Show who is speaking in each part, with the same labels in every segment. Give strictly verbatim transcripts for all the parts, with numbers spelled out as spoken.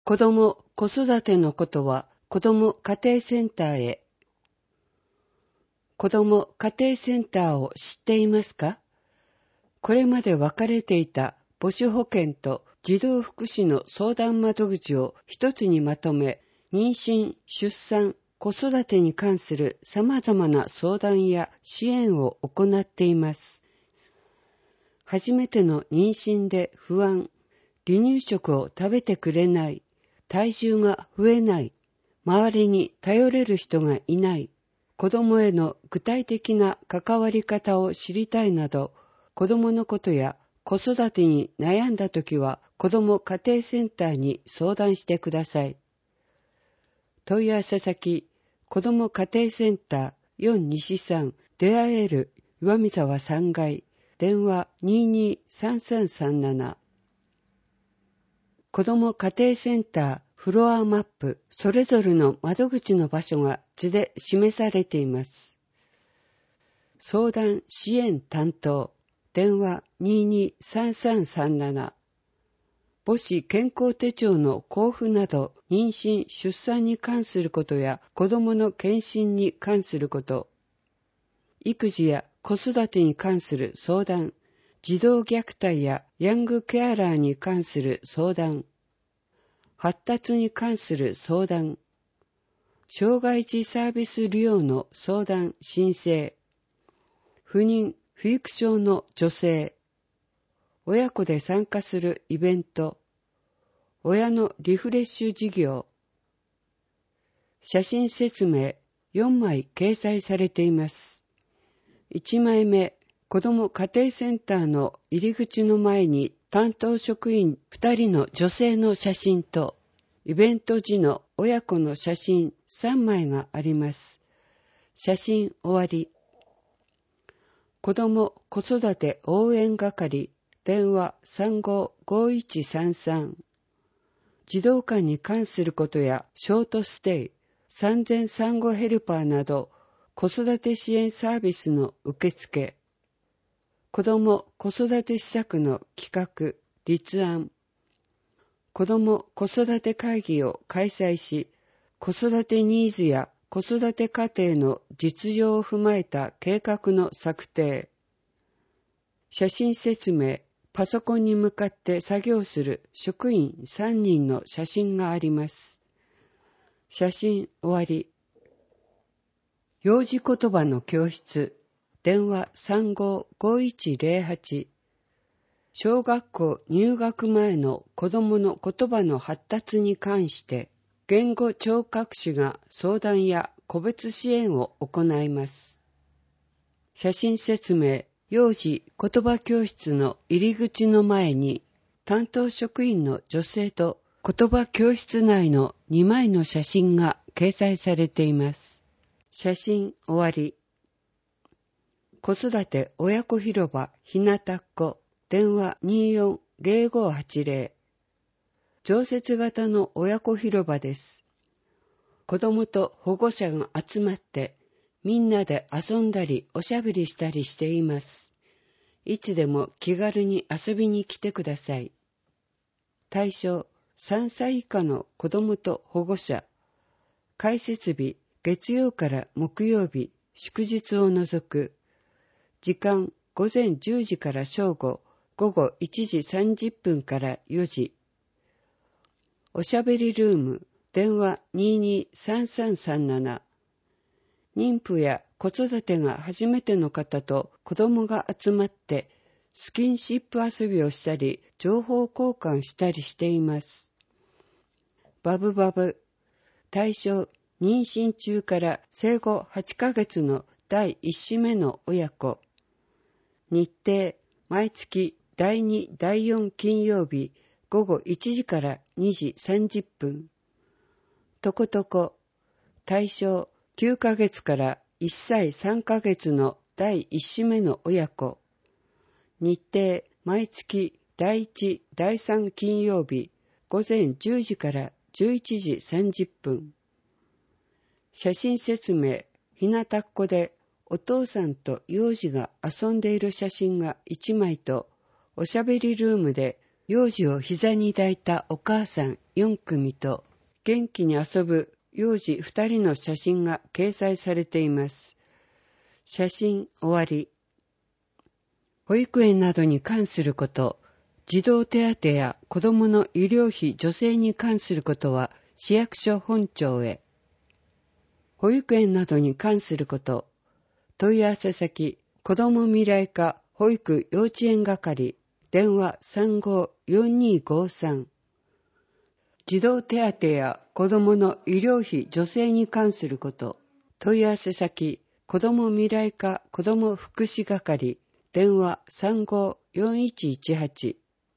Speaker 1: 子ども・子育てのことは子ども家庭センターへ。子ども家庭センターを知っていますか？これまで分かれていた母子保健と児童福祉の相談窓口を一つにまとめ、妊娠・出産・子育てに関する様々な相談や支援を行っています。初めての妊娠で不安、離乳食を食べてくれない、体重が増えない、周りに頼れる人がいない、子供への具体的な関わり方を知りたいなど、子供のことや子育てに悩んだときは、子供家庭センターに相談してください。問い合わせ先、子供家庭センターよん西さん出会える岩見沢さん階、電話 にーにーさんさんさんなな。子ども家庭センターフロアマップ、それぞれの窓口の場所が図で示されています。相談支援担当、電話 にーにーさんさんさんなな。母子健康手帳の交付など、妊娠・出産に関することや子どもの健診に関すること、育児や子育てに関する相談、児童虐待やヤングケアラーに関する相談、発達に関する相談、障害児サービス利用の相談申請、不妊・不育症の女性、親子で参加するイベント、親のリフレッシュ事業、写真説明よんまい掲載されています。いちまいめ、子ども家庭センターの入り口の前に担当職員ふたりの女性の写真と、イベント時の親子の写真さんまいがあります。写真終わり。子ども子育て応援係、電話 さんごーごーいちさんさん。児童館に関することやショートステイ、産前産後ヘルパーなど子育て支援サービスの受付、子ども子育て施策の企画、立案、子ども子育て会議を開催し、子育てニーズや子育て家庭の実情を踏まえた計画の策定、写真説明、パソコンに向かって作業する職員さんにんの写真があります。写真終わり。幼児言葉の教室、電話 さんごーごーいちゼロはち。小学校入学前の子どもの言葉の発達に関して、言語聴覚士が相談や個別支援を行います。写真説明、幼児言葉教室の入り口の前に、担当職員の女性と言葉教室内のにまいの写真が掲載されています。写真終わり。子育て親子広場ひなたっこ、電話 にーよんゼロごーはちゼロ。常設型の親子広場です。子供と保護者が集まってみんなで遊んだりおしゃべりしたりしています。いつでも気軽に遊びに来てください。対象さんさい以下の子供と保護者。開設日月曜から木曜日、祝日を除く。時間午前じゅうじから正午、午後いちじさんじゅっぷんからよじ。おしゃべりルーム、電話 にーにーさんさんさんなな。妊婦や子育てが初めての方と子供が集まってスキンシップ遊びをしたり、情報交換したりしています。バブバブ、対象、妊娠中から生後はちかげつのだいいっ子目の親子。日程、毎月だいに、だいよん金曜日、午後いちじからにじさんじゅっぷん。とことこ、対象きゅうかげつからいっさいさんかげつのだいいっ子目の親子。日程、毎月だいいち、だいさん金曜日、午前じゅうじからじゅういちじさんじゅっぷん。写真説明、ひなたっこでお父さんと幼児が遊んでいる写真がいちまいと、おしゃべりルームで幼児を膝に抱いたお母さんよん組と元気に遊ぶ幼児ふたりの写真が掲載されています。写真終わり。保育園などに関すること、児童手当や子どもの医療費助成に関することは市役所本庁へ。保育園などに関すること、問い合わせ先、子ども未来課保育幼稚園係、電話 さんごーよんにーごーさん。児童手当や子どもの医療費助成に関すること、問い合わせ先、子ども未来課子ども福祉係、電話 さんごーよんいちいちはち。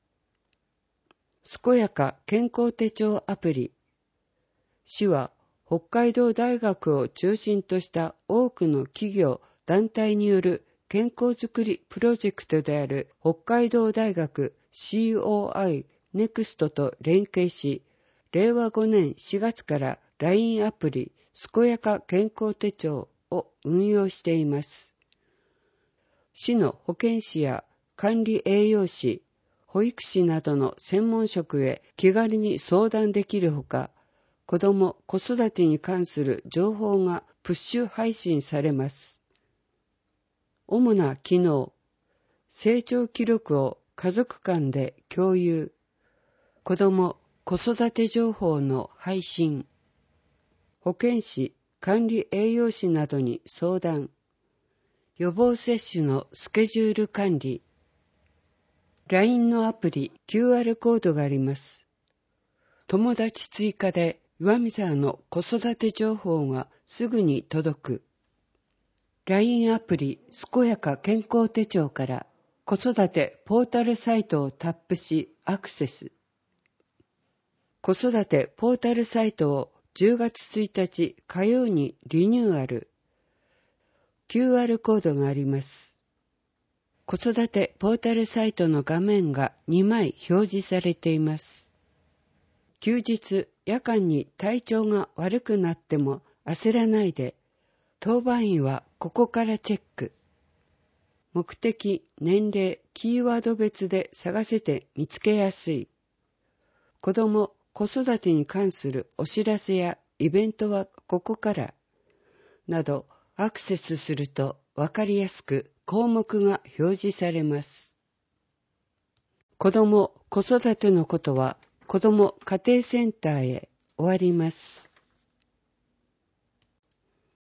Speaker 1: 健やか健康手帳アプリ。市は北海道大学を中心とした多くの企業、団体による健康づくりプロジェクトである北海道大学 シーオーアイ ネクスト と連携し、れいわごねんしがつから ライン アプリ健やか健康手帳を運用しています。市の保健師や管理栄養士、保育士などの専門職へ気軽に相談できるほか、子ども・子育てに関する情報がプッシュ配信されます。主な機能、成長記録を家族間で共有、子ども・子育て情報の配信、保健師、管理栄養士などに相談、予防接種のスケジュール管理、ライン のアプリ キューアール コードがあります。友達追加で岩見沢の子育て情報がすぐに届く。ライン アプリ健やか健康手帳から子育てポータルサイトをタップしアクセス。子育てポータルサイトをじゅうがつついたち火曜にリニューアル。キューアール コードがあります。子育てポータルサイトの画面がにまい表示されています。休日、夜間に体調が悪くなっても焦らないで、当番員はここからチェック。目的、年齢、キーワード別で探せて見つけやすい。子ども・子育てに関するお知らせやイベントはここから、などアクセスするとわかりやすく項目が表示されます。子ども・子育てのことは子ども家庭センターへ終わります。